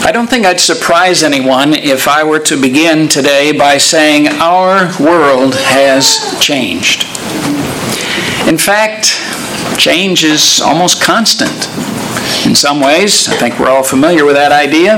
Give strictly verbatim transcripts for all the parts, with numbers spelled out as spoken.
I don't think I'd surprise anyone if I were to begin today by saying our world has changed. In fact, change is almost constant. In some ways, I think we're all familiar with that idea.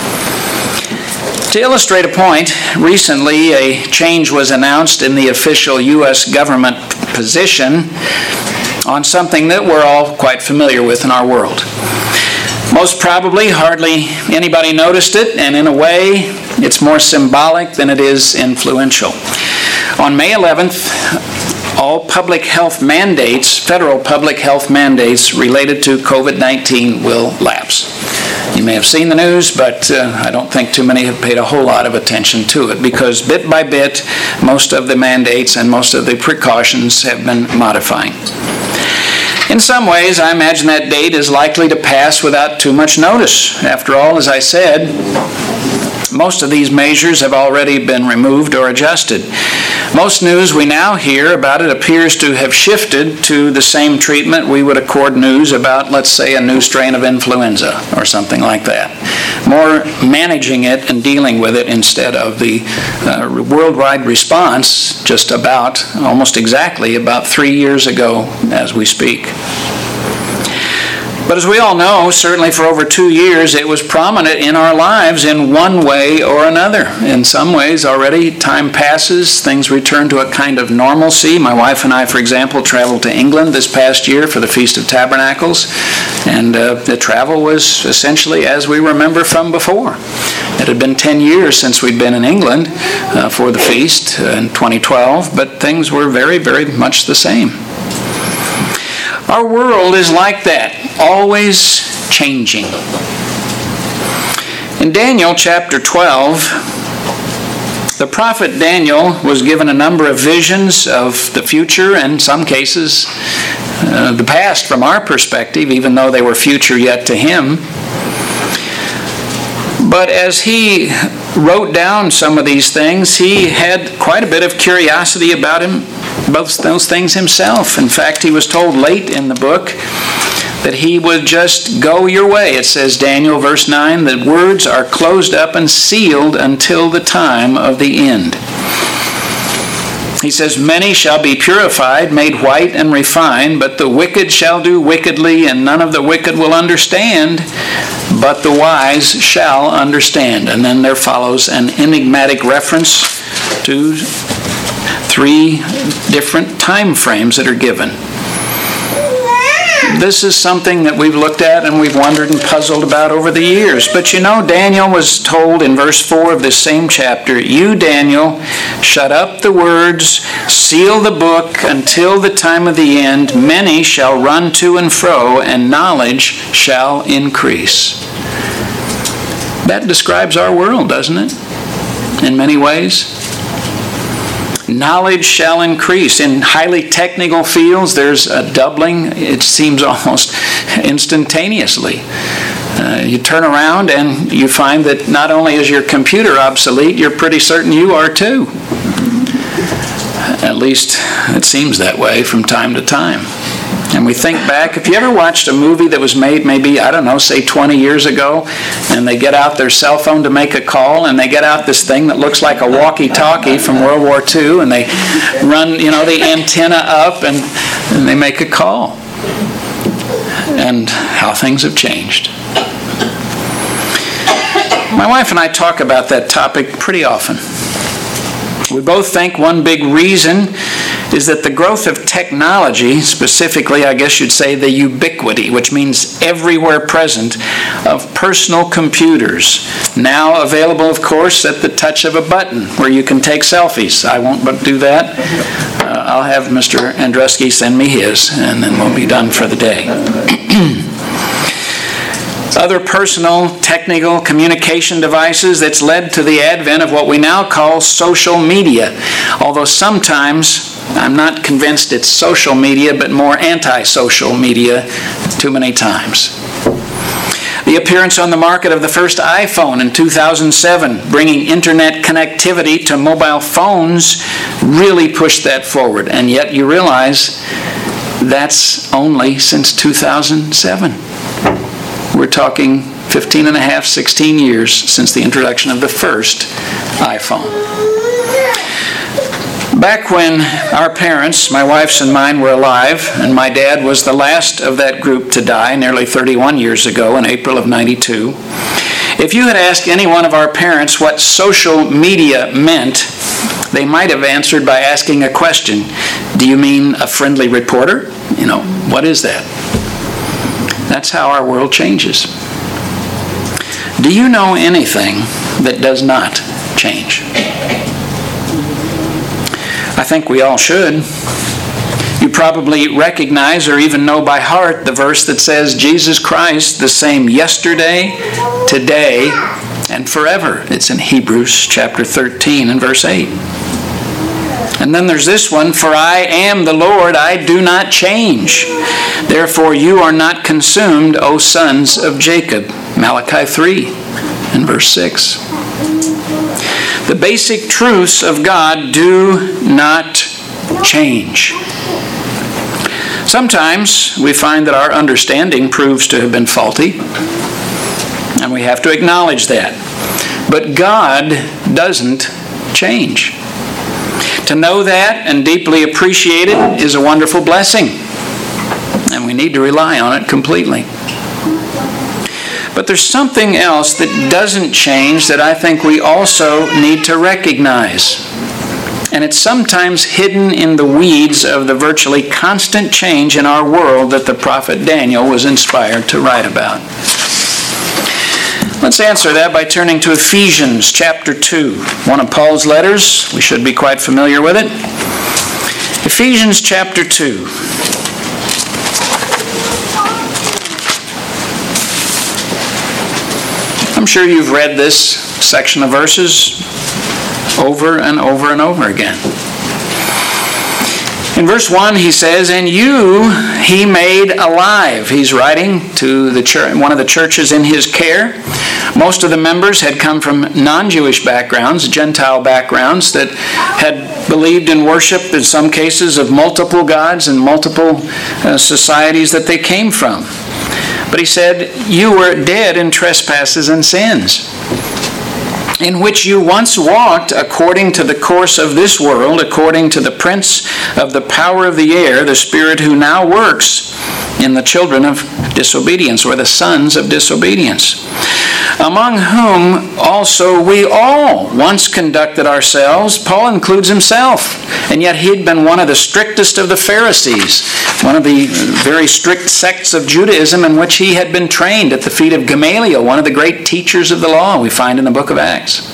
To illustrate a point, recently a change was announced in the official U S government position on something that we're all quite familiar with in our world. Most probably, hardly anybody noticed it, and in a way, it's more symbolic than it is influential. On May eleventh, all public health mandates, federal public health mandates related to COVID nineteen will lapse. You may have seen the news, but uh, I don't think too many have paid a whole lot of attention to it, because bit by bit, most of the mandates and most of the precautions have been modifying. In some ways, I imagine that date is likely to pass without too much notice. After all, as I said, most of these measures have already been removed or adjusted. Most news we now hear about it appears to have shifted to the same treatment we would accord news about, let's say, a new strain of influenza or something like that. More managing it and dealing with it instead of the uh, worldwide response just about, almost exactly, about three years ago as we speak. But as we all know, certainly for over two years, it was prominent in our lives in one way or another. In some ways, already time passes, things return to a kind of normalcy. My wife and I, for example, traveled to England this past year for the Feast of Tabernacles, and uh, the travel was essentially as we remember from before. It had been ten years since we'd been in England uh, for the feast uh, in twenty twelve, but things were very, very much the same. Our world is like that, always changing. In Daniel chapter twelve, the prophet Daniel was given a number of visions of the future, and in some cases, uh, the past from our perspective, even though they were future yet to him. But as he wrote down some of these things, he had quite a bit of curiosity about him, both those things himself. In fact, he was told late in the book that he would just go your way. It says, Daniel, verse nine, that words are closed up and sealed until the time of the end. He says, many shall be purified, made white and refined, but the wicked shall do wickedly, and none of the wicked will understand, but the wise shall understand. And then there follows an enigmatic reference to three different time frames that are given. This is something that we've looked at and we've wondered and puzzled about over the years. But you know, Daniel was told in verse four of this same chapter, you, Daniel, shut up the words, seal the book until the time of the end. Many shall run to and fro, and knowledge shall increase. That describes our world, doesn't it? In many ways. Knowledge shall increase. In highly technical fields, there's a doubling, it seems almost instantaneously. Uh, you turn around and you find that not only is your computer obsolete, you're pretty certain you are too. At least it seems that way from time to time. And we think back, if you ever watched a movie that was made maybe, I don't know, say twenty years ago, and they get out their cell phone to make a call, and they get out this thing that looks like a walkie-talkie from World War Two, and they run, you know, the antenna up, and, and they make a call. And how things have changed. My wife and I talk about that topic pretty often. We both think one big reason is that the growth of technology, specifically, I guess you'd say the ubiquity, which means everywhere present, of personal computers, now available, of course, at the touch of a button where you can take selfies. I won't do that. Uh, I'll have Mister Andruski send me his, and then we'll be done for the day. Other personal, technical communication devices that's led to the advent of what we now call social media. Although sometimes I'm not convinced it's social media, but more anti-social media too many times. The appearance on the market of the first iPhone in two thousand seven, bringing internet connectivity to mobile phones, really pushed that forward. And yet you realize that's only since two thousand seven. We're talking fifteen and a half, sixteen years since the introduction of the first iPhone. Back when our parents, my wife's and mine, were alive, and my dad was the last of that group to die nearly thirty-one years ago in April of ninety-two, if you had asked any one of our parents what social media meant, they might have answered by asking a question. Do you mean a friendly reporter? You know, what is that? That's how our world changes. Do you know anything that does not change? I think we all should. You probably recognize or even know by heart the verse that says, Jesus Christ, the same yesterday, today, and forever. It's in Hebrews chapter thirteen and verse eight. And then there's this one, for I am the Lord, I do not change. Therefore you are not consumed, O sons of Jacob. Malachi three and verse six. The basic truths of God do not change. Sometimes we find that our understanding proves to have been faulty, and we have to acknowledge that. But God doesn't change. To know that and deeply appreciate it is a wonderful blessing, and we need to rely on it completely. But there's something else that doesn't change that I think we also need to recognize. And it's sometimes hidden in the weeds of the virtually constant change in our world that the prophet Daniel was inspired to write about. Let's answer that by turning to Ephesians chapter two, one of Paul's letters. We should be quite familiar with it. Ephesians chapter two. I'm sure you've read this section of verses over and over and over again. In verse one, he says, and you he made alive. He's writing to the church, one of the churches in his care. Most of the members had come from non-Jewish backgrounds, Gentile backgrounds, that had believed in worship, in some cases, of multiple gods and multiple uh, societies that they came from. But he said, you were dead in trespasses and sins, in which you once walked according to the course of this world, according to the prince of the power of the air, the spirit who now works in the children of disobedience, or the sons of disobedience, among whom also we all once conducted ourselves. Paul includes himself, and yet he'd been one of the strictest of the Pharisees, one of the very strict sects of Judaism in which he had been trained at the feet of Gamaliel, one of the great teachers of the law we find in the book of Acts.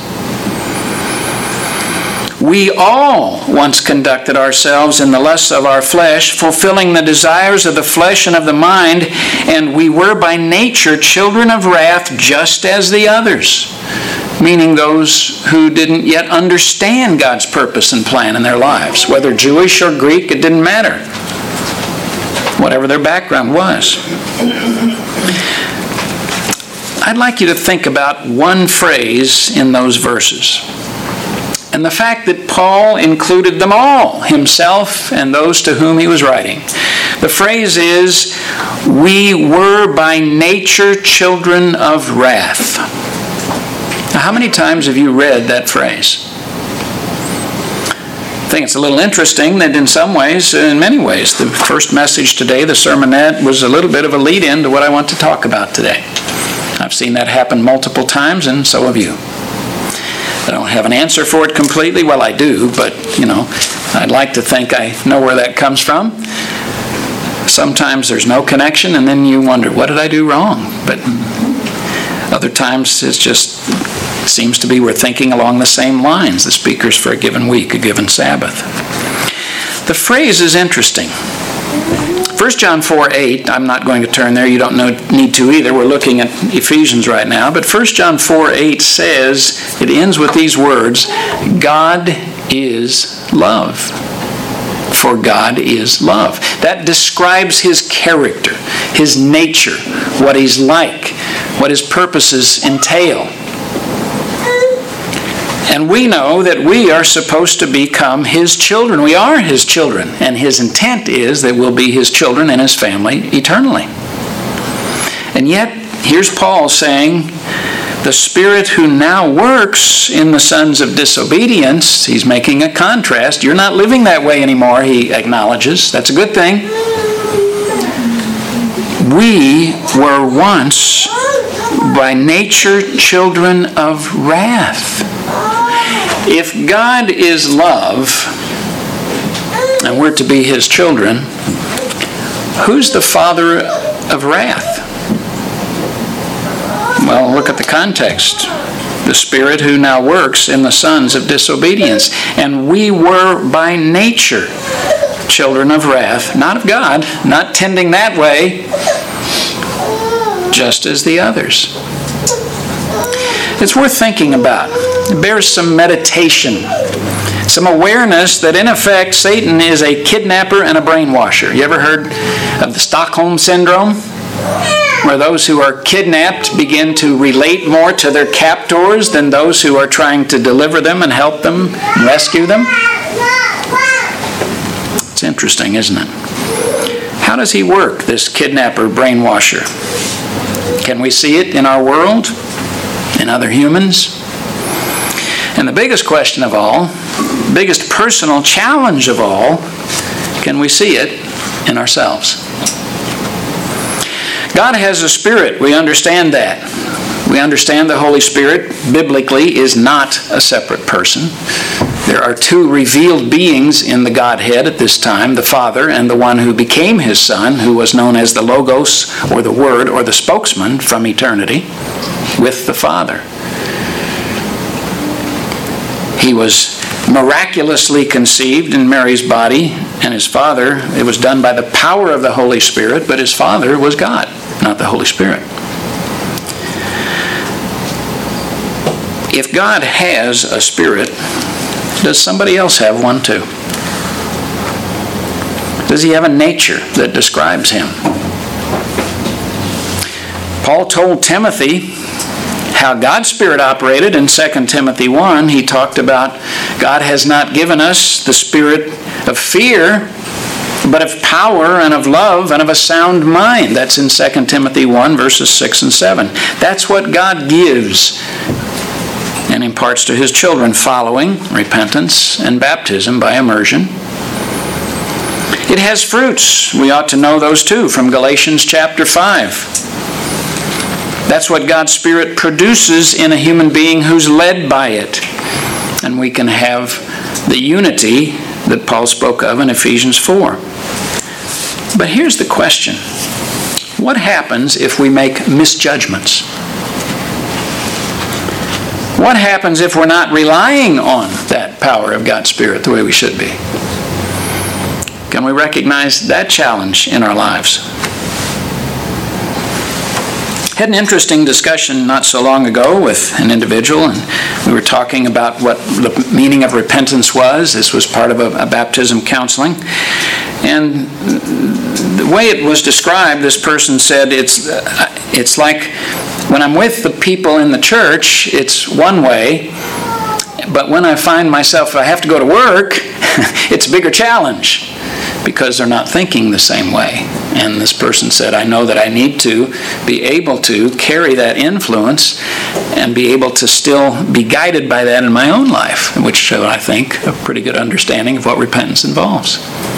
We all once conducted ourselves in the lusts of our flesh, fulfilling the desires of the flesh and of the mind, and we were by nature children of wrath just as the others, meaning those who didn't yet understand God's purpose and plan in their lives. Whether Jewish or Greek, it didn't matter, whatever their background was. I'd like you to think about one phrase in those verses, and the fact that Paul included them all, himself and those to whom he was writing. The phrase is, we were by nature children of wrath. Now, how many times have you read that phrase? I think it's a little interesting that in some ways, in many ways, the first message today, the sermonette, was a little bit of a lead-in to what I want to talk about today. I've seen that happen multiple times, and so have you. I don't have an answer for it completely. Well, I do, but, you know, I'd like to think I know where that comes from. Sometimes there's no connection, and then you wonder, what did I do wrong? But other times it just seems to be we're thinking along the same lines, the speakers for a given week, a given Sabbath. The phrase is interesting. First John four eight, I'm not going to turn there, you don't know, need to either. We're looking at Ephesians right now. But First John four eight says, it ends with these words, God is love. For God is love. That describes his character, his nature, what he's like, what his purposes entail. And we know that we are supposed to become his children. We are his children. And his intent is that we'll be his children and his family eternally. And yet, here's Paul saying, the Spirit who now works in the sons of disobedience, he's making a contrast. You're not living that way anymore, he acknowledges. That's a good thing. We were once by nature children of wrath. If God is love, and we're to be his children, who's the father of wrath? Well, look at the context. The Spirit who now works in the sons of disobedience. And we were by nature children of wrath, not of God, not tending that way, just as the others. It's worth thinking about. It bears some meditation, some awareness that in effect Satan is a kidnapper and a brainwasher. You ever heard of the Stockholm Syndrome? Where those who are kidnapped begin to relate more to their captors than those who are trying to deliver them and help them and rescue them? It's interesting, isn't it? How does he work, this kidnapper, brainwasher? Can we see it in our world, in other humans? And the biggest question of all, biggest personal challenge of all, can we see it in ourselves? God has a Spirit. We understand that. We understand the Holy Spirit, biblically, is not a separate person. There are two revealed beings in the Godhead at this time, the Father and the one who became his Son, who was known as the Logos, or the Word, or the spokesman from eternity, with the Father. He was miraculously conceived in Mary's body, and his father, it was done by the power of the Holy Spirit, but his father was God, not the Holy Spirit. If God has a spirit, does somebody else have one too? Does he have a nature that describes him? Paul told Timothy how God's Spirit operated in Second Timothy one. He talked about God has not given us the spirit of fear, but of power and of love and of a sound mind. That's in Second Timothy one, verses six and seven. That's what God gives and imparts to his children following repentance and baptism by immersion. It has fruits. We ought to know those too from Galatians chapter five. That's what God's Spirit produces in a human being who's led by it. And we can have the unity that Paul spoke of in Ephesians four. But here's the question. What happens if we make misjudgments? What happens if we're not relying on that power of God's Spirit the way we should be? Can we recognize that challenge in our lives? Had an interesting discussion not so long ago with an individual, and we were talking about what the meaning of repentance was. This was part of a, a baptism counseling. And the way it was described, this person said, it's, uh, it's like when I'm with the people in the church, it's one way, but when I find myself, if I have to go to work, it's a bigger challenge because they're not thinking the same way. And this person said, I know that I need to be able to carry that influence and be able to still be guided by that in my own life, which showed, I think, a pretty good understanding of what repentance involves.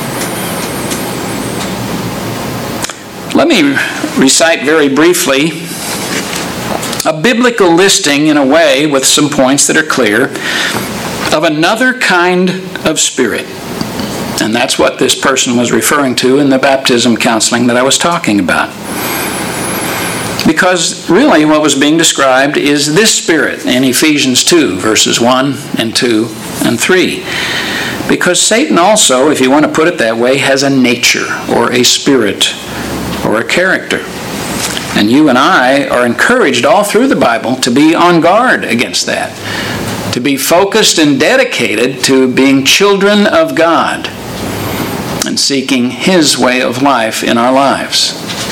Let me recite very briefly a biblical listing in a way with some points that are clear of another kind of spirit. And that's what this person was referring to in the baptism counseling that I was talking about. Because really what was being described is this spirit in Ephesians two, verses one and two and three. Because Satan also, if you want to put it that way, has a nature or a spirit or a character. And you and I are encouraged all through the Bible to be on guard against that. To be focused and dedicated to being children of God and seeking his way of life in our lives.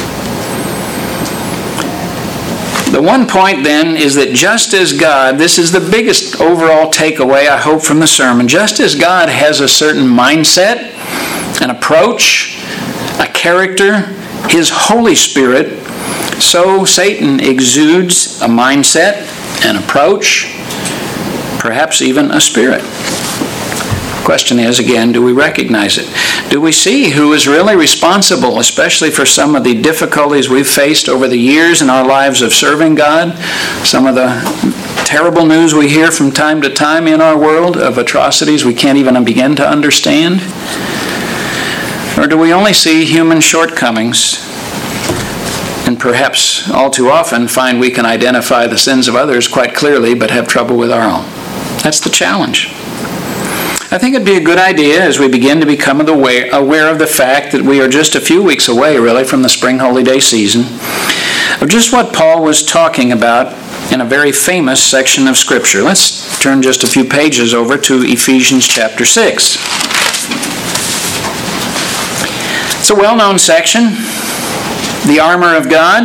The one point then is that just as God, this is the biggest overall takeaway I hope from the sermon, just as God has a certain mindset, an approach, a character, his Holy Spirit so Satan exudes a mindset, an approach, perhaps even a spirit. Question is, again, do we recognize it? Do we see who is really responsible, especially for some of the difficulties we've faced over the years in our lives of serving God? Some of the terrible news we hear from time to time in our world of atrocities we can't even begin to understand? Or do we only see human shortcomings and perhaps all too often find we can identify the sins of others quite clearly but have trouble with our own? That's the challenge. I think it'd be a good idea as we begin to become aware, aware of the fact that we are just a few weeks away, really, from the spring holy day season, of just what Paul was talking about in a very famous section of Scripture. Let's turn just a few pages over to Ephesians chapter six. It's a well-known section, the armor of God.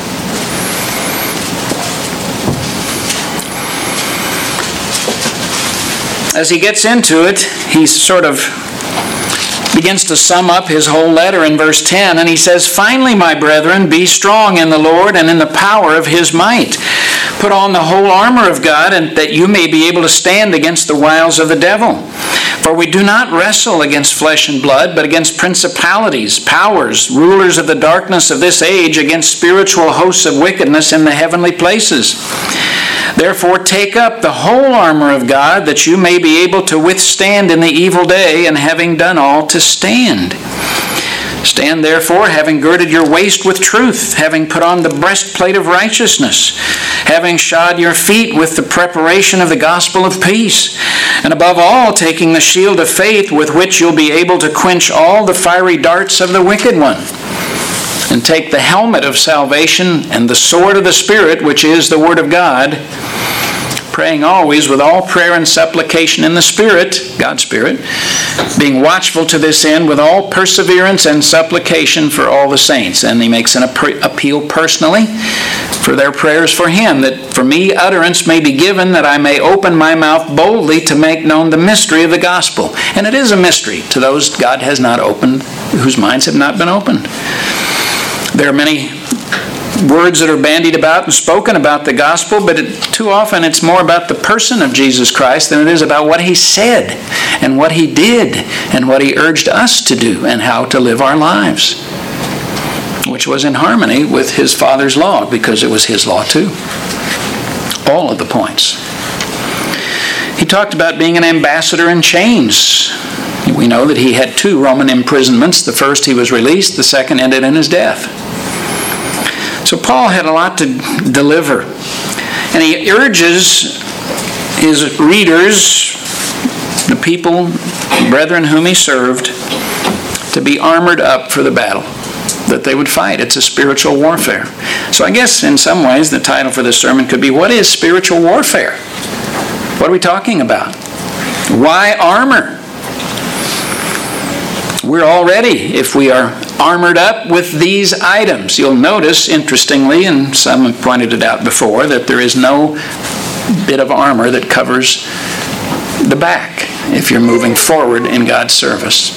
As he gets into it, he sort of begins to sum up his whole letter in verse ten, and he says, "Finally, my brethren, be strong in the Lord and in the power of his might. Put on the whole armor of God, and that you may be able to stand against the wiles of the devil. For we do not wrestle against flesh and blood, but against principalities, powers, rulers of the darkness of this age, against spiritual hosts of wickedness in the heavenly places. Therefore take up the whole armor of God, that you may be able to withstand in the evil day, and having done all, to stand. Stand therefore, having girded your waist with truth, having put on the breastplate of righteousness, having shod your feet with the preparation of the gospel of peace, and above all, taking the shield of faith, with which you'll be able to quench all the fiery darts of the wicked one. And take the helmet of salvation and the sword of the Spirit, which is the Word of God, praying always with all prayer and supplication in the Spirit, God's Spirit, being watchful to this end with all perseverance and supplication for all the saints." And he makes an appeal personally for their prayers for him, that for me utterance may be given, that I may open my mouth boldly to make known the mystery of the gospel. And it is a mystery to those God has not opened, whose minds have not been opened. There are many words that are bandied about and spoken about the gospel, but it, too often it's more about the person of Jesus Christ than it is about what he said and what he did and what he urged us to do and how to live our lives, which was in harmony with his Father's law, because it was his law too. All of the points. He talked about being an ambassador in chains. We know that he had two Roman imprisonments. The first he was released, the second ended in his death. So Paul had a lot to deliver. And he urges his readers, the people, brethren whom he served, to be armored up for the battle that they would fight. It's a spiritual warfare. So I guess in some ways the title for this sermon could be, what is spiritual warfare? What are we talking about? Why armor? We're already, if we are armored up with these items. You'll notice, interestingly, and some have pointed it out before, that there is no bit of armor that covers the back if you're moving forward in God's service.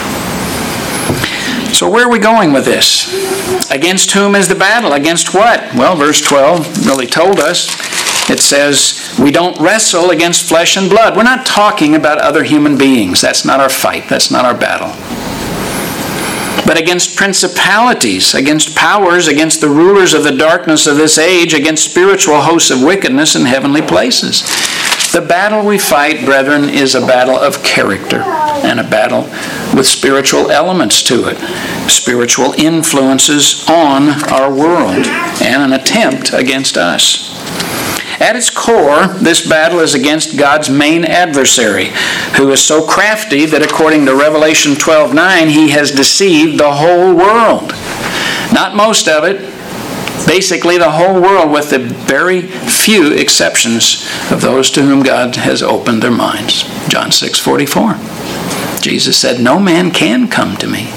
So where are we going with this? Against whom is the battle? Against what? Well, verse twelve really told us. It says, we don't wrestle against flesh and blood. We're not talking about other human beings. That's not our fight. That's not our battle. But against principalities, against powers, against the rulers of the darkness of this age, against spiritual hosts of wickedness in heavenly places. The battle we fight, brethren, is a battle of character and a battle with spiritual elements to it, spiritual influences on our world, and an attempt against us. At its core, this battle is against God's main adversary, who is so crafty that according to Revelation twelve nine, he has deceived the whole world. Not most of it, basically the whole world, with the very few exceptions of those to whom God has opened their minds. John six forty-four. Jesus said, no man can come to me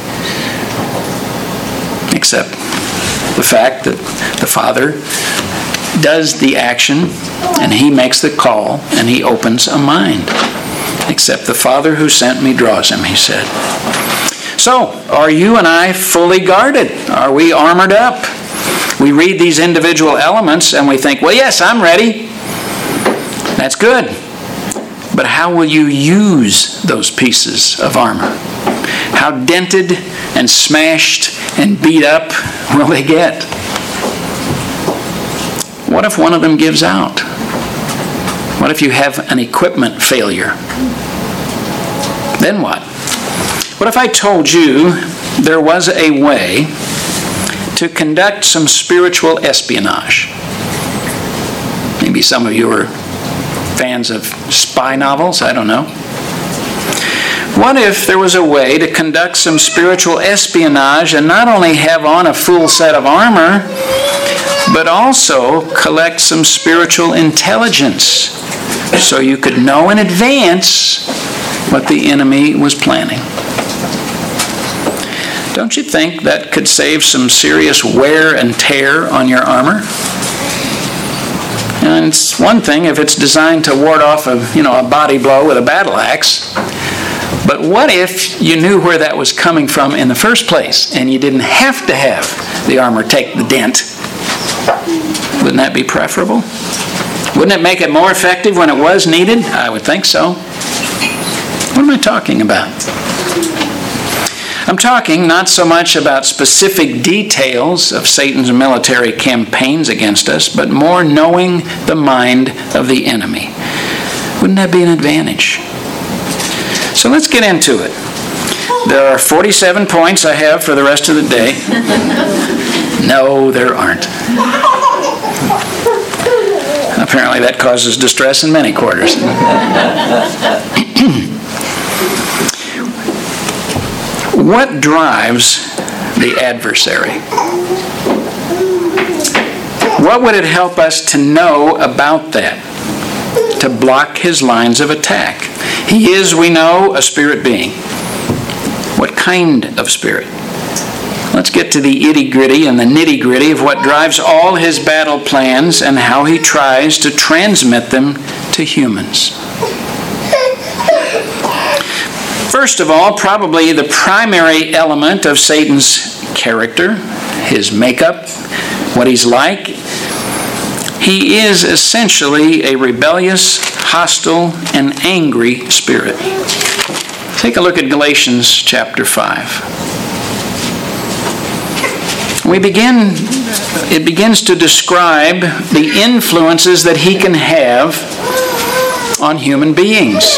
except the fact that the Father does the action, and he makes the call, and he opens a mind. Except the Father who sent me draws him, he said. So, are you and I fully guarded? Are we armored up? We read these individual elements and we think, well, yes, I'm ready. That's good. But how will you use those pieces of armor? How dented and smashed and beat up will they get? What if one of them gives out? What if you have an equipment failure? Then what? What if I told you there was a way to conduct some spiritual espionage? Maybe some of you are fans of spy novels, I don't know. What if there was a way to conduct some spiritual espionage and not only have on a full set of armor, but also collect some spiritual intelligence so you could know in advance what the enemy was planning? Don't you think that could save some serious wear and tear on your armor? And it's one thing if it's designed to ward off a, you know, a body blow with a battle axe. But what if you knew where that was coming from in the first place and you didn't have to have the armor take the dent? Wouldn't that be preferable? Wouldn't it make it more effective when it was needed? I would think so. What am I talking about? I'm talking not so much about specific details of Satan's military campaigns against us, but more knowing the mind of the enemy. Wouldn't that be an advantage? So let's get into it. There are forty-seven points I have for the rest of the day. No, there aren't. Apparently that causes distress in many quarters. What drives the adversary? What would it help us to know about that? To block his lines of attack. He is, we know, a spirit being. What kind of spirit? Let's get to the itty-gritty and the nitty-gritty of what drives all his battle plans and how he tries to transmit them to humans. First of all, probably the primary element of Satan's character, his makeup, what he's like, he is essentially a rebellious, hostile, and angry spirit. Take a look at Galatians chapter five. We begin, it begins to describe the influences that he can have on human beings.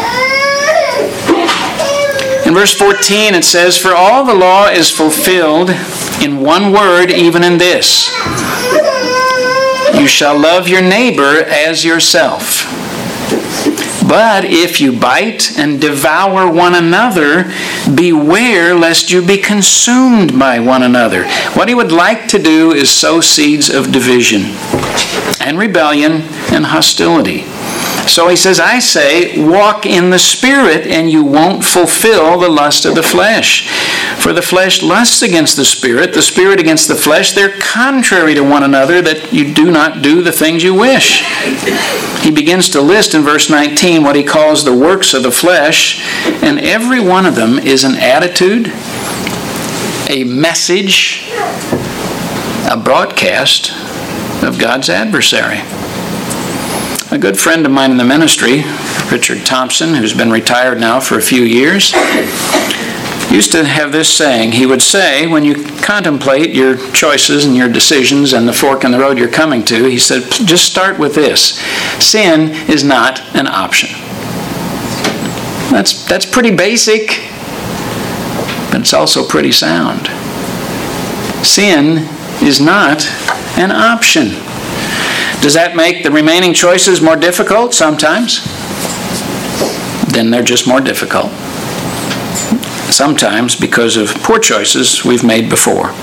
In verse fourteen it says, "For all the law is fulfilled in one word, even in this: you shall love your neighbor as yourself. But if you bite and devour one another, beware lest you be consumed by one another." What he would like to do is sow seeds of division and rebellion and hostility. So he says, I say, walk in the Spirit, and you won't fulfill the lust of the flesh. For the flesh lusts against the Spirit, the Spirit against the flesh. They're contrary to one another, that you do not do the things you wish. He begins to list in verse nineteen what he calls the works of the flesh, and every one of them is an attitude, a message, a broadcast of God's adversary. A good friend of mine in the ministry, Richard Thompson, who's been retired now for a few years, used to have this saying. He would say, when you contemplate your choices and your decisions and the fork in the road you're coming to, he said, just start with this: sin is not an option. That's, that's pretty basic, but it's also pretty sound. Sin is not an option. Does that make the remaining choices more difficult? Sometimes. Then they're just more difficult. Sometimes because of poor choices we've made before.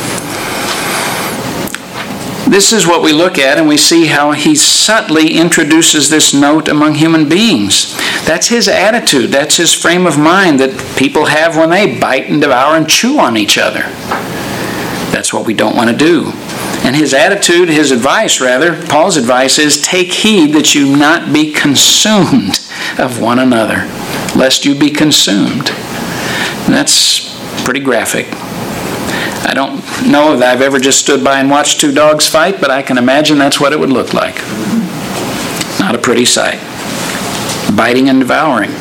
This is what we look at, and we see how he subtly introduces this note among human beings. That's his attitude. That's his frame of mind that people have when they bite and devour and chew on each other. That's what we don't want to do. And his attitude, his advice rather, Paul's advice is, take heed that you not be consumed of one another, lest you be consumed. And that's pretty graphic. I don't know that I've ever just stood by and watched two dogs fight, but I can imagine that's what it would look like. Not a pretty sight. Biting and devouring.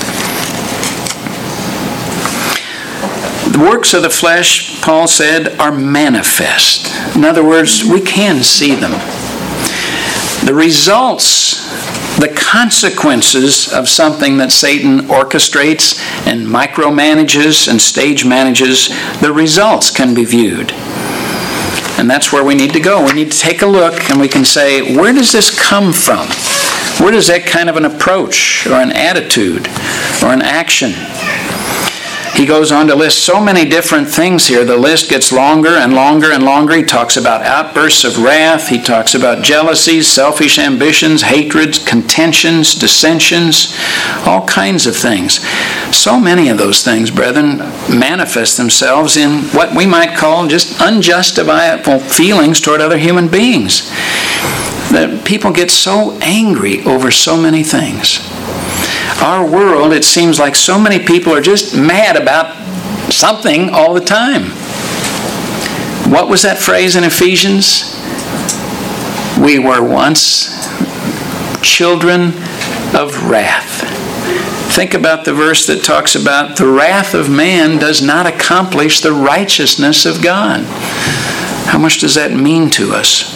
The works of the flesh, Paul said, are manifest. In other words, we can see them. The results, the consequences of something that Satan orchestrates and micromanages and stage manages, the results can be viewed. And that's where we need to go. We need to take a look and we can say, where does this come from? Where does that kind of an approach or an attitude or an action? He goes on to list so many different things here. The list gets longer and longer and longer. He talks about outbursts of wrath. He talks about jealousies, selfish ambitions, hatreds, contentions, dissensions, all kinds of things. So many of those things, brethren, manifest themselves in what we might call just unjustifiable feelings toward other human beings. That people get so angry over so many things. Our world, it seems like so many people are just mad about something all the time. What was that phrase in Ephesians? We were once children of wrath. Think about the verse that talks about the wrath of man does not accomplish the righteousness of God. How much does that mean to us?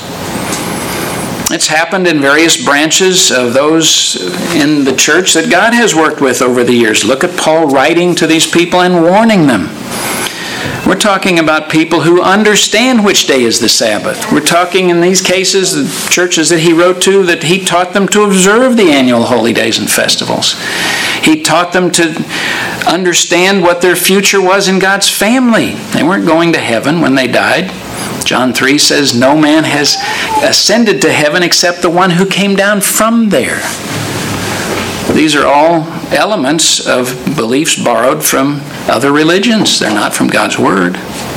It's happened in various branches of those in the church that God has worked with over the years. Look at Paul writing to these people and warning them. We're talking about people who understand which day is the Sabbath. We're talking in these cases, the churches that he wrote to, that he taught them to observe the annual holy days and festivals. He taught them to understand what their future was in God's family. They weren't going to heaven when they died. John three says, no man has ascended to heaven except the one who came down from there. These are all elements of beliefs borrowed from other religions. They're not from God's Word.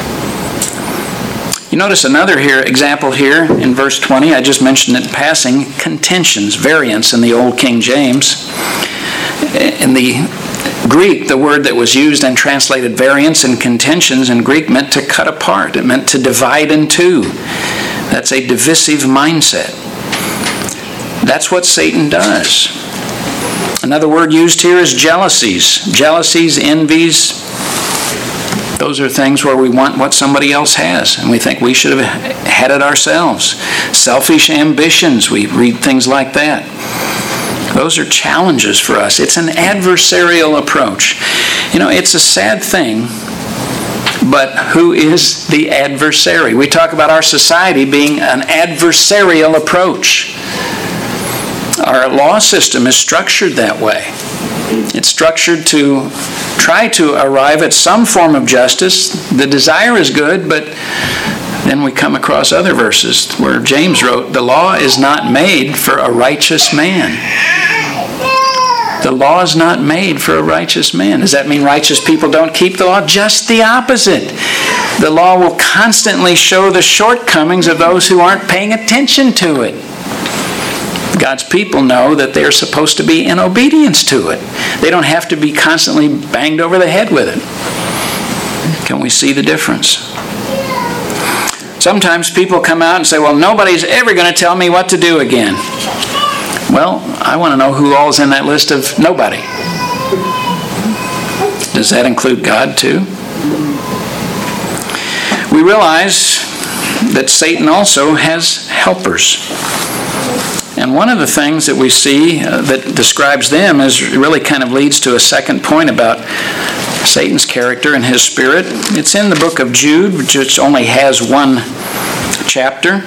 You notice another here example here in verse twenty. I just mentioned it in passing. Contentions, variance in the Old King James. In the Greek, the word that was used and translated variance and contentions in Greek meant to cut apart. It meant to divide in two. That's a divisive mindset. That's what Satan does. Another word used here is jealousies. Jealousies, envies. Those are things where we want what somebody else has, and we think we should have had it ourselves. Selfish ambitions, we read things like that. Those are challenges for us. It's an adversarial approach. You know, it's a sad thing, but who is the adversary? We talk about our society being an adversarial approach. Our law system is structured that way. It's structured to try to arrive at some form of justice. The desire is good, but then we come across other verses where James wrote, the law is not made for a righteous man. The law is not made for a righteous man. Does that mean righteous people don't keep the law? Just the opposite. The law will constantly show the shortcomings of those who aren't paying attention to it. God's people know that they're supposed to be in obedience to it. They don't have to be constantly banged over the head with it. Can we see the difference? Sometimes people come out and say, well, nobody's ever going to tell me what to do again. Well, I want to know who all's in that list of nobody. Does that include God too? We realize that Satan also has helpers. And one of the things that we see uh, that describes them is really kind of leads to a second point about Satan's character and his spirit. It's in the book of Jude, which only has one chapter.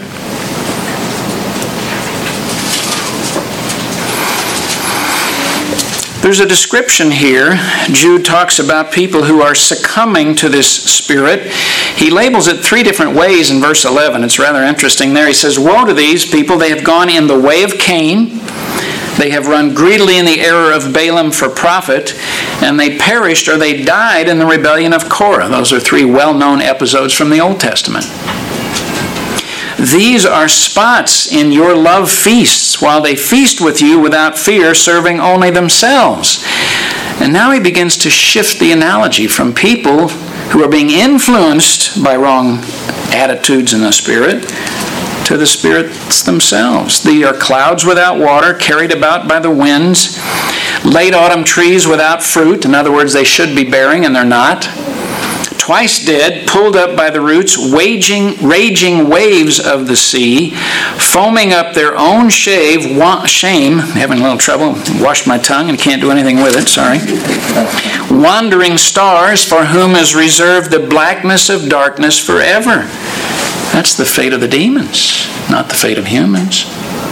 There's a description here. Jude talks about people who are succumbing to this spirit. He labels it three different ways in verse eleven. It's rather interesting there. He says, woe to these people, they have gone in the way of Cain. They have run greedily in the error of Balaam for profit, and they perished or they died in the rebellion of Korah. Those are three well-known episodes from the Old Testament. These are spots in your love feasts, while they feast with you without fear, serving only themselves. And now he begins to shift the analogy from people who are being influenced by wrong attitudes in the Spirit to the spirits themselves. They are clouds without water, carried about by the winds, late autumn trees without fruit. In other words, they should be bearing and they're not. Twice dead, pulled up by the roots, waging, raging waves of the sea, foaming up their own shave, wa- shame, having a little trouble, washed my tongue and can't do anything with it, sorry. Wandering stars, for whom is reserved the blackness of darkness forever. That's the fate of the demons, not the fate of humans.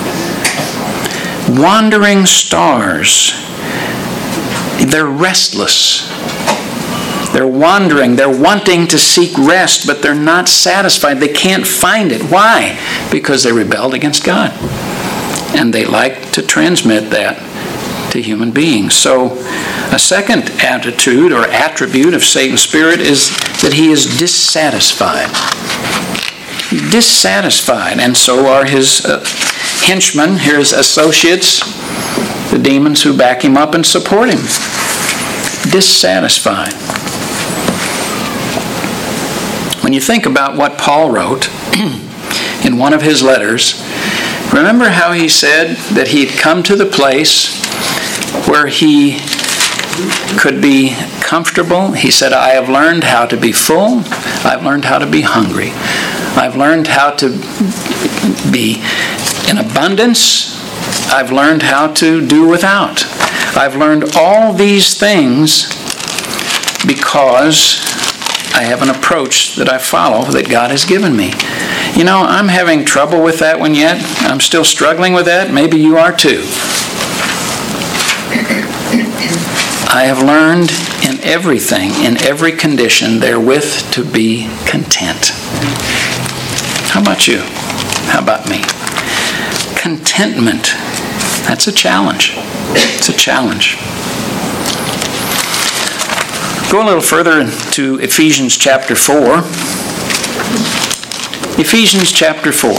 Wandering stars, they're restless. They're wandering. They're wanting to seek rest, but they're not satisfied. They can't find it. Why? Because they rebelled against God. And they like to transmit that to human beings. So a second attitude or attribute of Satan's spirit is that he is dissatisfied. Dissatisfied. And so are his uh, henchmen, his associates, the demons who back him up and support him. Dissatisfied. When you think about what Paul wrote in one of his letters, remember how he said that he'd come to the place where he could be comfortable? He said, I have learned how to be full. I've learned how to be hungry. I've learned how to be in abundance. I've learned how to do without. I've learned all these things because I have an approach that I follow that God has given me. You know, I'm having trouble with that one yet. I'm still struggling with that. Maybe you are too. I have learned in everything, in every condition, therewith to be content. How about you? How about me? Contentment. That's a challenge. It's a challenge. Go a little further to Ephesians chapter four. Ephesians chapter four.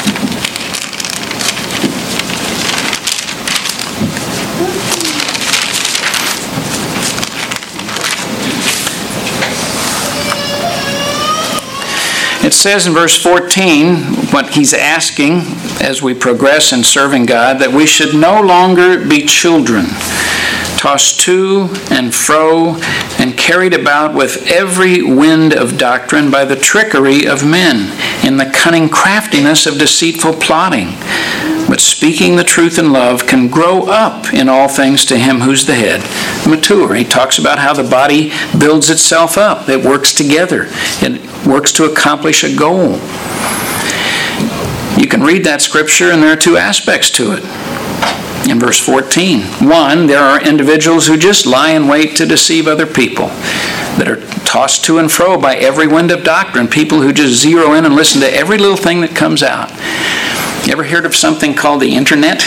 It says in verse fourteen, what he's asking as we progress in serving God, that we should no longer be children, tossed to and fro and carried about with every wind of doctrine by the trickery of men, in the cunning craftiness of deceitful plotting. But speaking the truth in love can grow up in all things to him who's the head, mature. He talks about how the body builds itself up. It works together. It works to accomplish a goal. You can read that scripture, and there are two aspects to it. In verse fourteen, one, there are individuals who just lie in wait to deceive other people, that are tossed to and fro by every wind of doctrine, people who just zero in and listen to every little thing that comes out. You ever heard of something called the internet?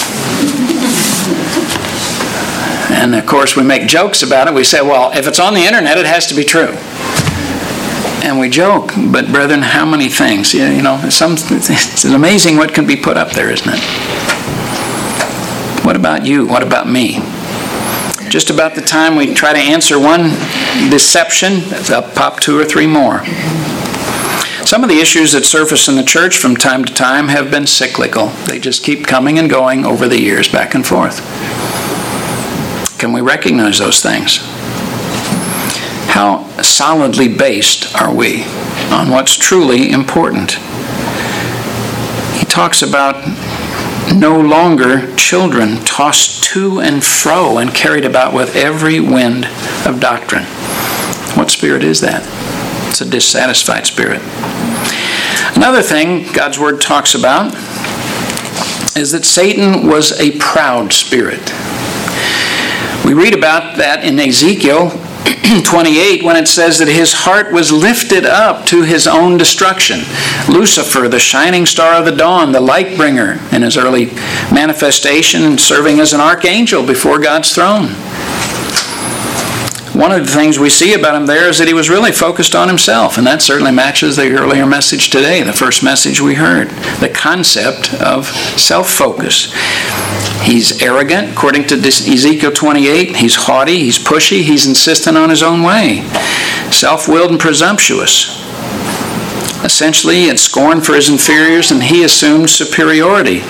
And of course we make jokes about it. We say, well, if it's on the internet, it has to be true. And we joke, but brethren, how many things? You know, some, it's amazing what can be put up there, isn't it? What about you? What about me? Just about the time we try to answer one deception, up pop two or three more. Some of the issues that surface in the church from time to time have been cyclical. They just keep coming and going over the years, back and forth. Can we recognize those things? How solidly based are we on what's truly important? He talks about no longer children, tossed to and fro and carried about with every wind of doctrine. What spirit is that? It's a dissatisfied spirit. Another thing God's Word talks about is that Satan was a proud spirit. We read about that in Ezekiel twenty-eight when it says that his heart was lifted up to his own destruction. Lucifer, the shining star of the dawn, the light bringer in his early manifestation, serving as an archangel before God's throne. One of the things we see about him there is that he was really focused on himself, and that certainly matches the earlier message today, the first message we heard, the concept of self-focus. He's arrogant, according to Ezekiel twenty-eight. He's haughty, he's pushy, he's insistent on his own way, self-willed and presumptuous. Essentially, he had scorn for his inferiors, and he assumed superiority.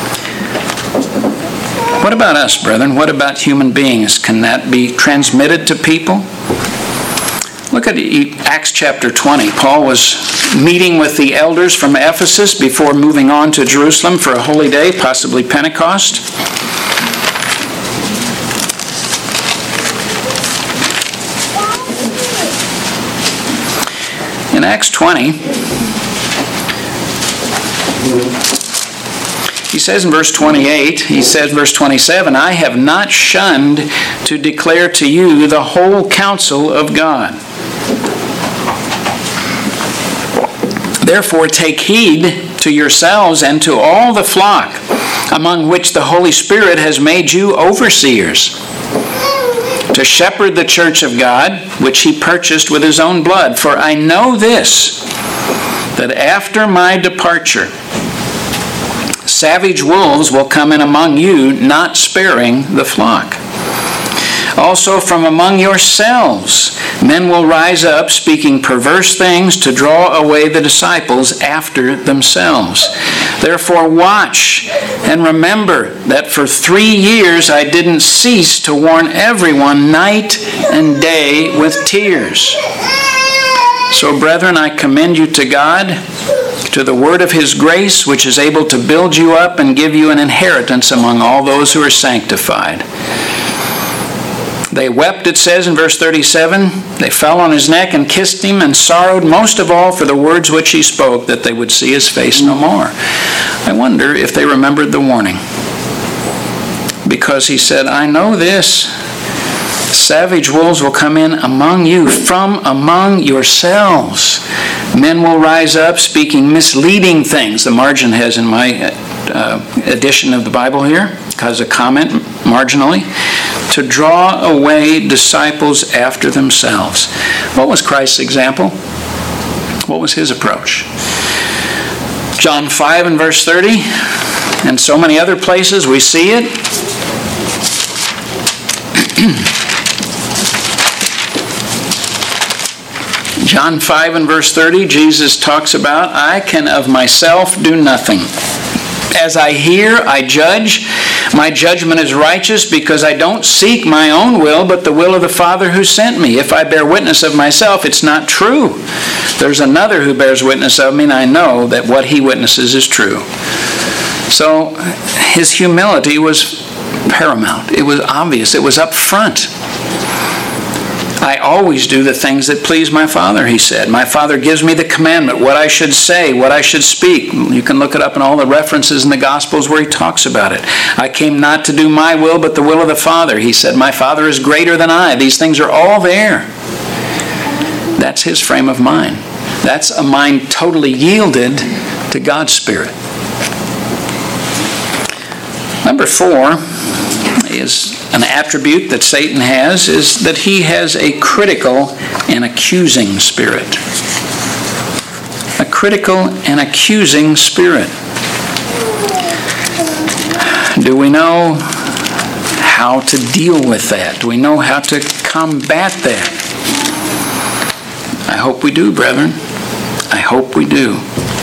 What about us, brethren? What about human beings? Can that be transmitted to people? Look at Acts chapter twenty. Paul was meeting with the elders from Ephesus before moving on to Jerusalem for a holy day, possibly Pentecost. In Acts twenty, he says in verse twenty-eight, he says in verse twenty-seven, I have not shunned to declare to you the whole counsel of God. Therefore take heed to yourselves and to all the flock, among which the Holy Spirit has made you overseers, to shepherd the church of God, which he purchased with his own blood. For I know this, that after my departure, savage wolves will come in among you, not sparing the flock. Also from among yourselves, men will rise up, speaking perverse things to draw away the disciples after themselves. Therefore watch and remember that for three years I didn't cease to warn everyone night and day with tears. So, brethren, I commend you to God, to the word of his grace, which is able to build you up and give you an inheritance among all those who are sanctified. They wept, it says in verse thirty-seven. They fell on his neck and kissed him and sorrowed most of all for the words which he spoke, that they would see his face no more. I wonder if they remembered the warning. Because he said, I know this. Savage wolves will come in among you, from among yourselves. Men will rise up speaking misleading things. The margin has in my uh, edition of the Bible here, because a comment marginally, to draw away disciples after themselves. What was Christ's example? What was his approach? John five and verse thirty, and so many other places we see it. John five and verse thirty, Jesus talks about, I can of myself do nothing. As I hear, I judge. My judgment is righteous because I don't seek my own will, but the will of the Father who sent me. If I bear witness of myself, it's not true. There's another who bears witness of me, and I know that what he witnesses is true. So his humility was paramount. It was obvious. It was up front. I always do the things that please my Father, he said. My Father gives me the commandment, what I should say, what I should speak. You can look it up in all the references in the Gospels where he talks about it. I came not to do my will, but the will of the Father. He said, my Father is greater than I. These things are all there. That's his frame of mind. That's a mind totally yielded to God's Spirit. Number four is an attribute that Satan has, is that he has a critical and accusing spirit. A critical and accusing spirit. Do we know how to deal with that? Do we know how to combat that? I hope we do, brethren. I hope we do.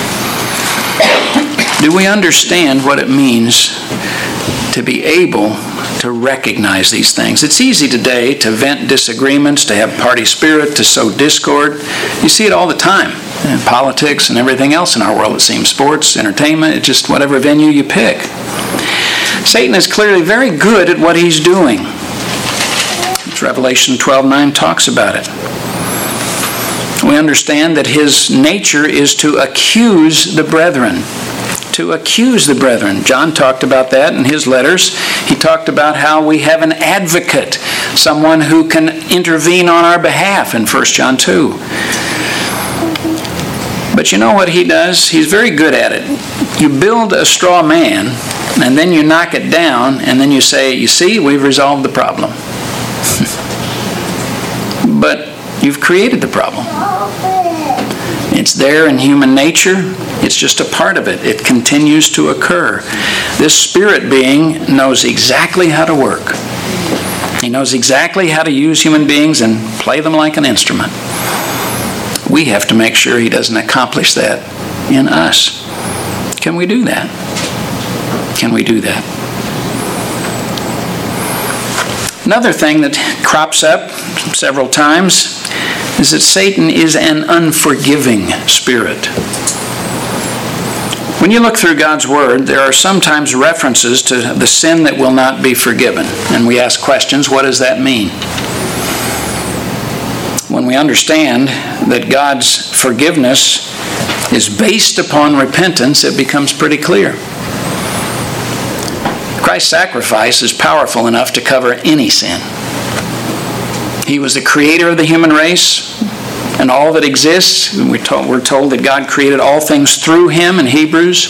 Do we understand what it means to be able to recognize these things? It's easy today to vent disagreements, to have party spirit, to sow discord. You see it all the time in politics and everything else in our world. It seems sports, entertainment, it's just whatever venue you pick. Satan is clearly very good at what he's doing. Revelation twelve nine talks about it. We understand that his nature is to accuse the brethren. To accuse the brethren. John talked about that in his letters. He talked about how we have an advocate, someone who can intervene on our behalf in First John two. But you know what he does? He's very good at it. You build a straw man, and then you knock it down, and then you say, you see, we've resolved the problem. You've created the problem. It's there in human nature. It's just a part of it. It continues to occur. This spirit being knows exactly how to work. He knows exactly how to use human beings and play them like an instrument. We have to make sure he doesn't accomplish that in us. Can we do that? Can we do that? Another thing that crops up several times is that Satan is an unforgiving spirit. When you look through God's Word, there are sometimes references to the sin that will not be forgiven. And we ask questions, what does that mean? When we understand that God's forgiveness is based upon repentance, it becomes pretty clear. Christ's sacrifice is powerful enough to cover any sin. He was the creator of the human race and all that exists. We're told, we're told that God created all things through him in Hebrews.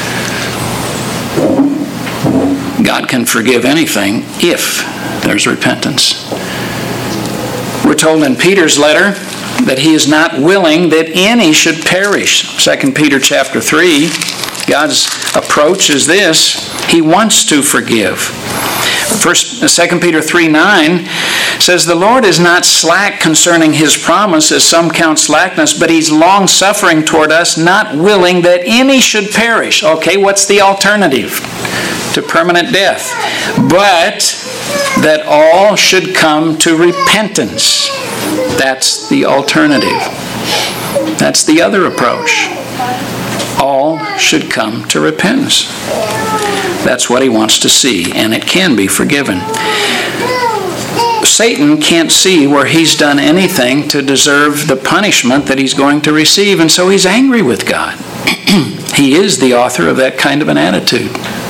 God can forgive anything if there's repentance. We're told in Peter's letter that he is not willing that any should perish. Second Peter chapter three, God's approach is this. He wants to forgive. First, Second Peter three nine says, the Lord is not slack concerning his promise, as some count slackness, but he's long-suffering toward us, not willing that any should perish. Okay, what's the alternative to permanent death? But that all should come to repentance. That's the alternative. That's the other approach. All should come to repentance. That's what he wants to see, and it can be forgiven. Satan can't see where he's done anything to deserve the punishment that he's going to receive, and so he's angry with God. He is the author of that kind of an attitude.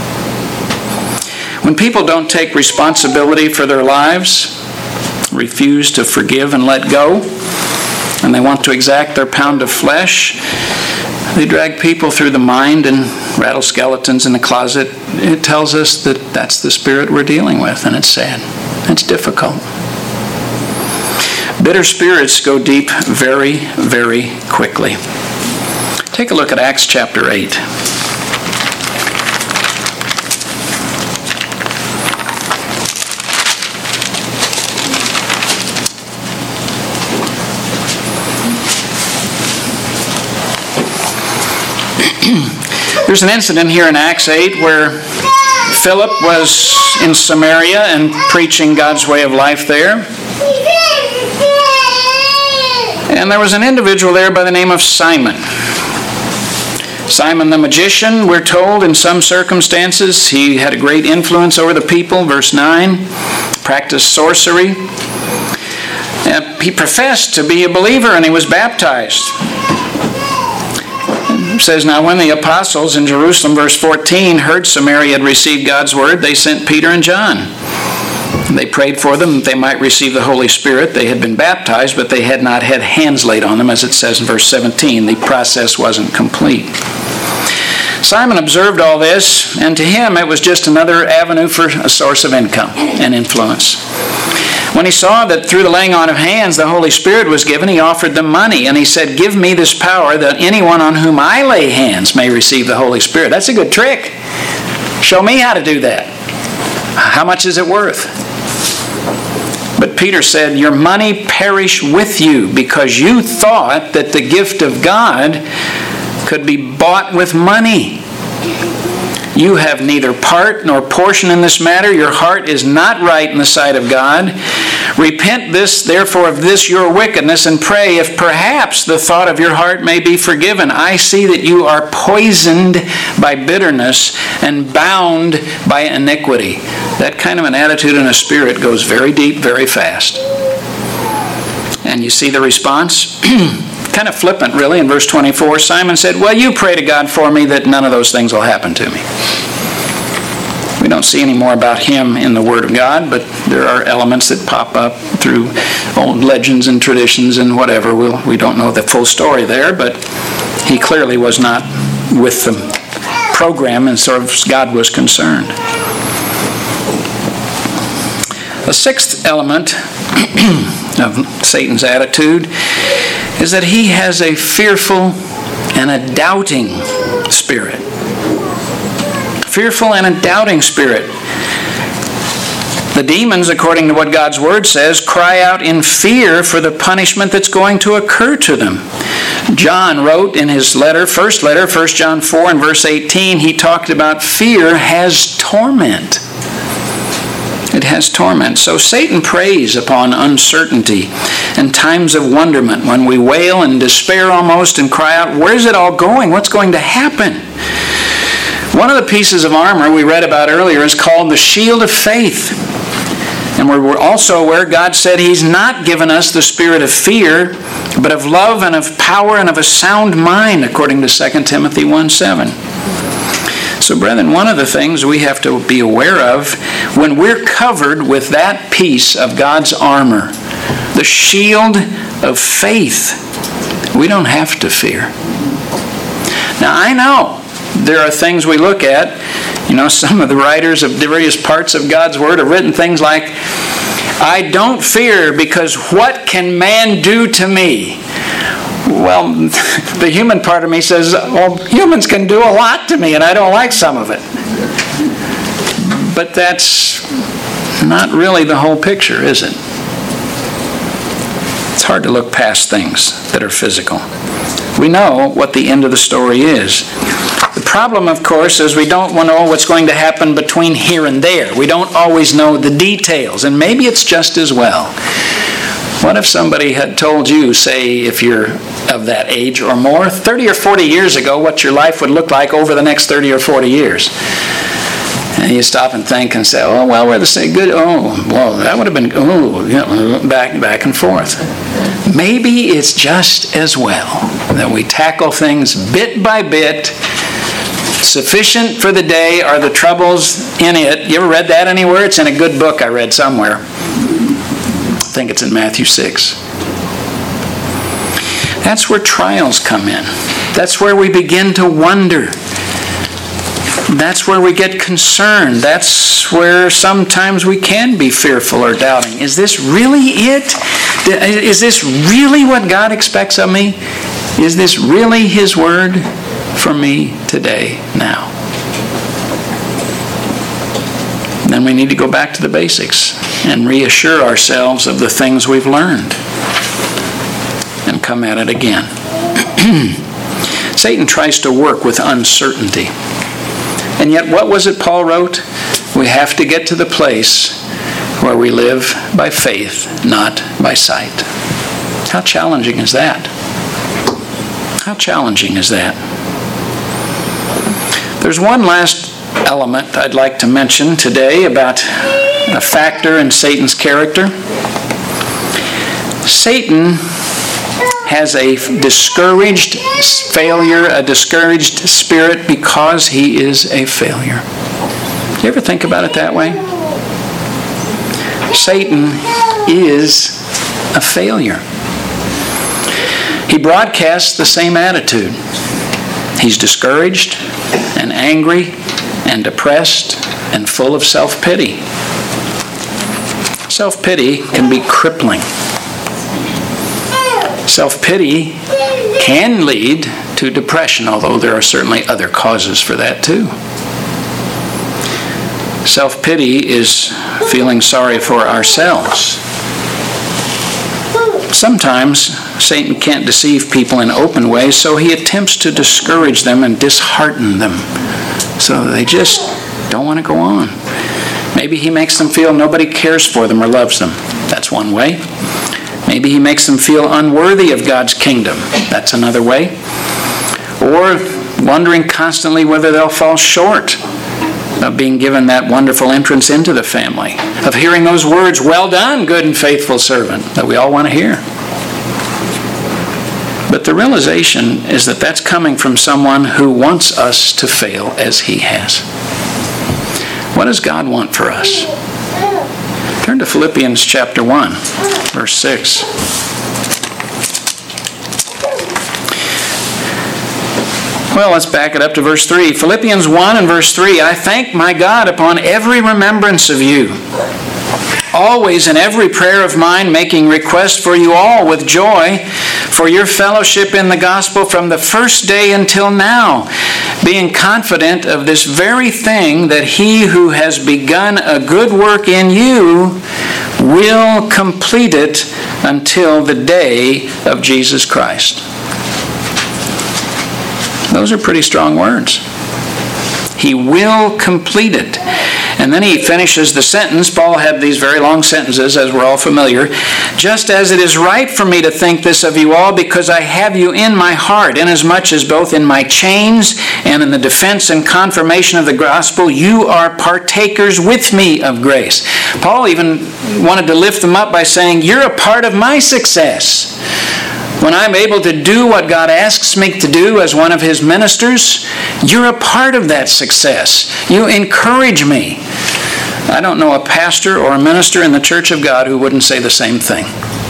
When people don't take responsibility for their lives, refuse to forgive and let go, and they want to exact their pound of flesh, they drag people through the mind and rattle skeletons in the closet. It tells us that that's the spirit we're dealing with, and it's sad. It's difficult. Bitter spirits go deep very, very quickly. Take a look at Acts chapter eight. There's an incident here in Acts eight where Philip was in Samaria and preaching God's way of life there. And there was an individual there by the name of Simon. Simon the magician, we're told in some circumstances, he had a great influence over the people, verse nine, practiced sorcery. And he professed to be a believer and he was baptized. It says, now when the apostles in Jerusalem, verse fourteen, heard Samaria had received God's word, they sent Peter and John. They prayed for them that they might receive the Holy Spirit. They had been baptized, but they had not had hands laid on them, as it says in verse seventeen. The process wasn't complete. Simon observed all this, and to him it was just another avenue for a source of income and influence. When he saw that through the laying on of hands the Holy Spirit was given, he offered them money, and he said, give me this power that anyone on whom I lay hands may receive the Holy Spirit. That's a good trick. Show me how to do that. How much is it worth? But Peter said, your money perish with you, because you thought that the gift of God could be bought with money. You have neither part nor portion in this matter. Your heart is not right in the sight of God. Repent this, therefore, of this your wickedness, and pray if perhaps the thought of your heart may be forgiven. I see that you are poisoned by bitterness and bound by iniquity. That kind of an attitude and a spirit goes very deep, very fast. And you see the response? Kind of flippant, really, in verse twenty-four. Simon said, well, you pray to God for me that none of those things will happen to me. We don't see any more about him in the Word of God, but there are elements that pop up through old legends and traditions and whatever. We'll, we don't know the full story there, but he clearly was not with the program as far as God was concerned. A sixth element of Satan's attitude is that he has a fearful and a doubting spirit. Fearful and a doubting spirit. The demons, according to what God's Word says, cry out in fear for the punishment that's going to occur to them. John wrote in his letter, first letter, First John four and verse eighteen, he talked about fear has torment. It has torment. So Satan preys upon uncertainty and times of wonderment when we wail in despair almost and cry out, where's it all going? What's going to happen? One of the pieces of armor we read about earlier is called the shield of faith. And we're also aware God said He's not given us the spirit of fear, but of love and of power and of a sound mind, according to Second Timothy one seven. So, brethren, one of the things we have to be aware of when we're covered with that piece of God's armor, the shield of faith, we don't have to fear. Now, I know there are things we look at. You know, some of the writers of various parts of God's Word have written things like, I don't fear because what can man do to me? Well, the human part of me says, well, humans can do a lot to me and I don't like some of it. But that's not really the whole picture, is it? It's hard to look past things that are physical. We know what the end of the story is. The problem, of course, is we don't know what's going to happen between here and there. We don't always know the details, and maybe it's just as well. What if somebody had told you, say, if you're of that age or more, thirty or forty years ago, what your life would look like over the next thirty or forty years? And you stop and think and say, oh, well, we're the same. Good. Oh, well, that would have been, oh, you know, back, back and forth. Maybe it's just as well that we tackle things bit by bit. Sufficient for the day are the troubles in it. You ever read that anywhere? It's in a good book I read somewhere. I think it's in Matthew six. That's where trials come in. That's where we begin to wonder. That's where we get concerned. That's where sometimes we can be fearful or doubting. Is this really it? Is this really what God expects of me? Is this really His Word for me today, now? Then we need to go back to the basics and reassure ourselves of the things we've learned and come at it again. Satan tries to work with uncertainty. And yet, what was it Paul wrote? We have to get to the place where we live by faith, not by sight. How challenging is that? How challenging is that? There's one last element I'd like to mention today about a factor in Satan's character. Satan has a discouraged failure, a discouraged spirit because he is a failure. You ever think about it that way? Satan is a failure. He broadcasts the same attitude. He's discouraged and angry and depressed and full of self-pity. Self-pity can be crippling. Self-pity can lead to depression, although there are certainly other causes for that too. Self-pity is feeling sorry for ourselves. Sometimes Satan can't deceive people in open ways, so he attempts to discourage them and dishearten them, so they just don't want to go on. Maybe he makes them feel nobody cares for them or loves them. That's one way. Maybe he makes them feel unworthy of God's kingdom. That's another way. Or wondering constantly whether they'll fall short of being given that wonderful entrance into the family, of hearing those words, well done, good and faithful servant, that we all want to hear. But the realization is that that's coming from someone who wants us to fail as he has. What does God want for us? Turn to Philippians chapter one, verse six. Well, let's back it up to verse three. Philippians one and verse three. I thank my God upon every remembrance of you, always in every prayer of mine making request for you all with joy for your fellowship in the gospel from the first day until now, being confident of this very thing, that he who has begun a good work in you will complete it until the day of Jesus Christ. Those are pretty strong words. He will complete it. And then he finishes the sentence. Paul had these very long sentences, as we're all familiar. Just as it is right for me to think this of you all, because I have you in my heart, inasmuch as both in my chains and in the defense and confirmation of the gospel, you are partakers with me of grace. Paul even wanted to lift them up by saying, you're a part of my success. When I'm able to do what God asks me to do as one of his ministers, you're a part of that success. You encourage me. I don't know a pastor or a minister in the Church of God who wouldn't say the same thing.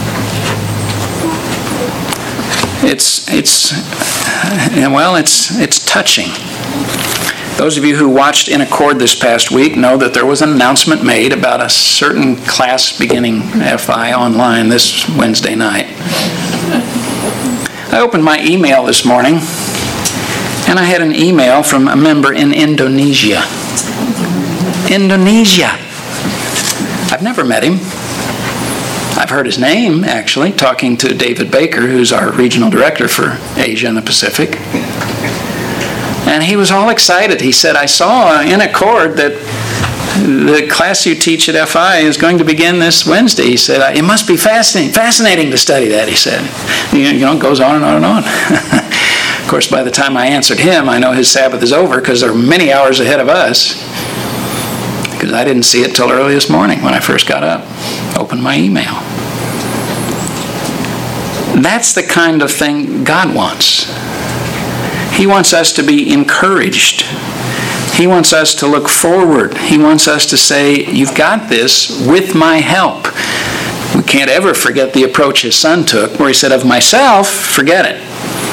It's, it's, well, it's, it's touching. Those of you who watched In Accord this past week know that there was an announcement made about a certain class beginning F I online this Wednesday night. I opened my email this morning, and I had an email from a member in Indonesia. Indonesia. I've never met him. I've heard his name, actually, talking to David Baker, who's our regional director for Asia and the Pacific. And he was all excited. He said, I saw in Accord that the class you teach at F I is going to begin this Wednesday. He said, it must be fascinating, fascinating to study that, he said. You know, it goes on and on and on. Of course, by the time I answered him, I know his Sabbath is over because they're many hours ahead of us. Because I didn't see it till early this morning when I first got up. Opened my email. That's the kind of thing God wants. He wants us to be encouraged. He wants us to look forward. He wants us to say, you've got this with my help. We can't ever forget the approach his son took, where he said, of myself, forget it.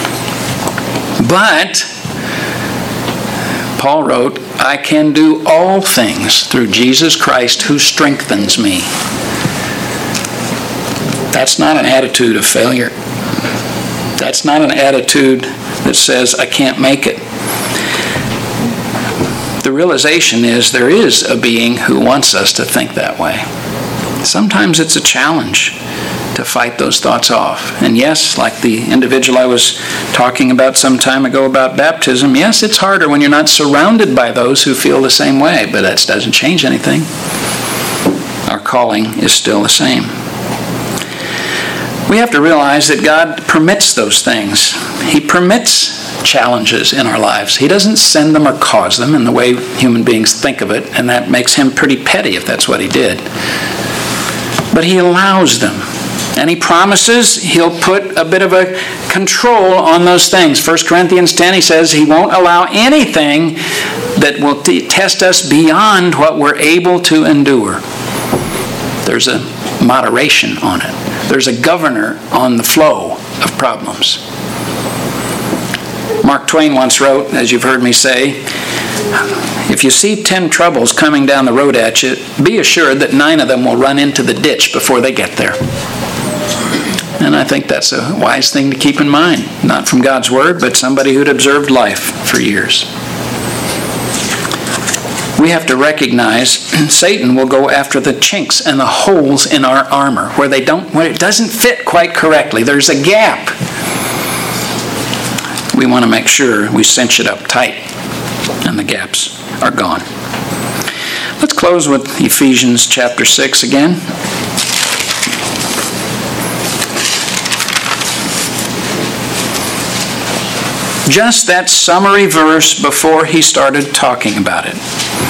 But, Paul wrote, I can do all things through Jesus Christ who strengthens me. That's not an attitude of failure. That's not an attitude that says, I can't make it. The realization is there is a being who wants us to think that way. Sometimes it's a challenge to fight those thoughts off. And yes, like the individual I was talking about some time ago about baptism, yes, it's harder when you're not surrounded by those who feel the same way, but that doesn't change anything. Our calling is still the same. We have to realize that God permits those things. He permits challenges in our lives. He doesn't send them or cause them in the way human beings think of it, and that makes him pretty petty if that's what he did. But he allows them. And he promises he'll put a bit of a control on those things. First Corinthians ten, he says he won't allow anything that will t- test us beyond what we're able to endure. There's a moderation on it. There's a governor on the flow of problems. Mark Twain once wrote, as you've heard me say, if you see ten troubles coming down the road at you, be assured that nine of them will run into the ditch before they get there. And I think that's a wise thing to keep in mind. Not from God's Word, but somebody who'd observed life for years. We have to recognize Satan will go after the chinks and the holes in our armor where they don't, where it doesn't fit quite correctly. There's a gap. We want to make sure we cinch it up tight and the gaps are gone. Let's close with Ephesians chapter six again. Just that summary verse before he started talking about it.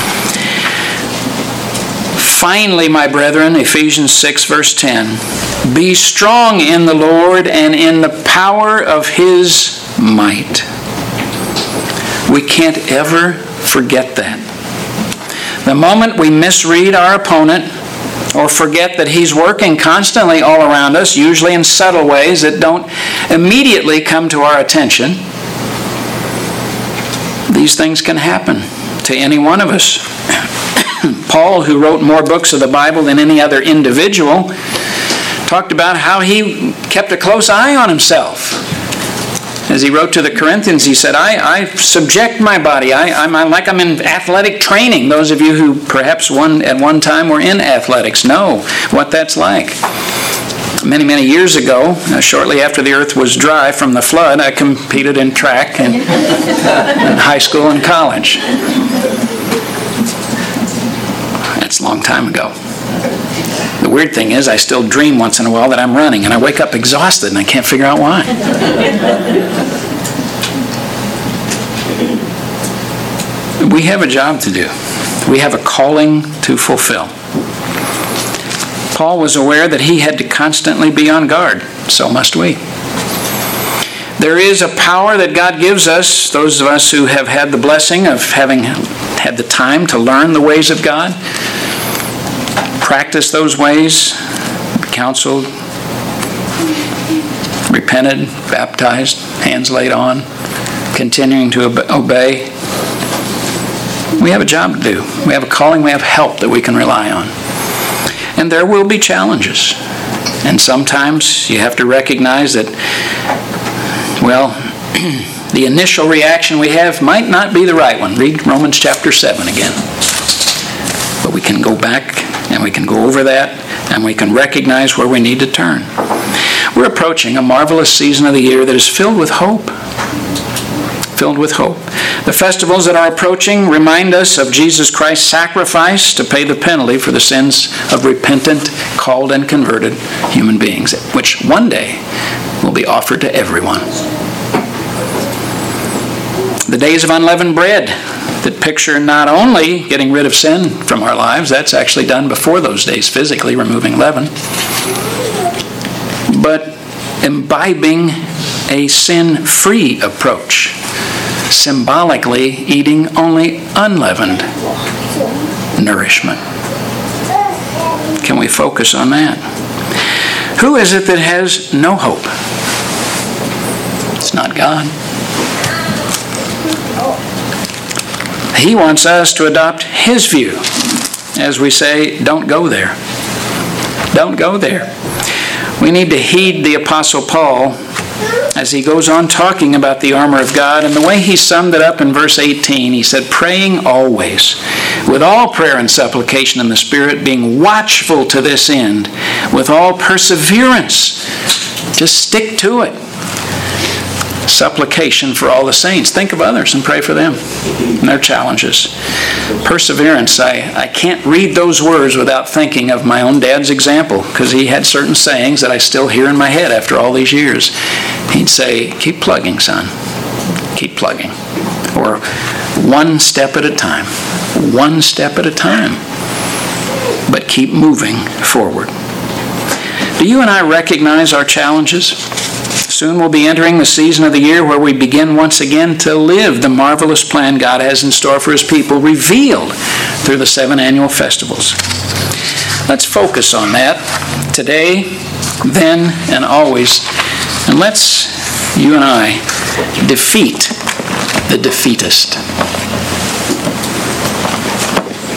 Finally, my brethren, Ephesians six, verse ten, be strong in the Lord and in the power of his might. We can't ever forget that. The moment we misread our opponent or forget that he's working constantly all around us, usually in subtle ways that don't immediately come to our attention, these things can happen to any one of us. Paul, who wrote more books of the Bible than any other individual, talked about how he kept a close eye on himself. As he wrote to the Corinthians, he said, I, I subject my body. I, I'm like I'm in athletic training. Those of you who perhaps one at one time were in athletics know what that's like. Many, many years ago, uh, shortly after the earth was dry from the flood, I competed in track in, in high school and college. That's a long time ago. The weird thing is I still dream once in a while that I'm running, and I wake up exhausted and I can't figure out why. We have a job to do. We have a calling to fulfill. Paul was aware that he had to constantly be on guard. So must we. There is a power that God gives us, those of us who have had the blessing of having had the time to learn the ways of God, practice those ways, counseled, repented, baptized, hands laid on, continuing to obey. We have a job to do. We have a calling, we have help that we can rely on. And there will be challenges. And sometimes you have to recognize that, well, the initial reaction we have might not be the right one. Read Romans chapter seven again. But we can go back and we can go over that and we can recognize where we need to turn. We're approaching a marvelous season of the year that is filled with hope. Filled with hope. The festivals that are approaching remind us of Jesus Christ's sacrifice to pay the penalty for the sins of repentant, called, and converted human beings, which one day will be offered to everyone. The days of unleavened bread that picture not only getting rid of sin from our lives, that's actually done before those days physically, removing leaven, but imbibing a sin-free approach, symbolically eating only unleavened nourishment. Can we focus on that? Who is it that has no hope? It's not God. He wants us to adopt His view. As we say, don't go there. Don't go there. We need to heed the Apostle Paul as he goes on talking about the armor of God, and the way he summed it up in verse eighteen. He said, praying always, with all prayer and supplication in the Spirit, being watchful to this end, with all perseverance. Just stick to it. Supplication for all the saints. Think of others and pray for them and their challenges. Perseverance. I, I can't read those words without thinking of my own dad's example, because he had certain sayings that I still hear in my head after all these years. He'd say, keep plugging, son. Keep plugging. Or one step at a time. One step at a time. But keep moving forward. Do you and I recognize our challenges? Soon we'll be entering the season of the year where we begin once again to live the marvelous plan God has in store for His people, revealed through the seven annual festivals. Let's focus on that today, then, and always. And let's, you and I, defeat the defeatist.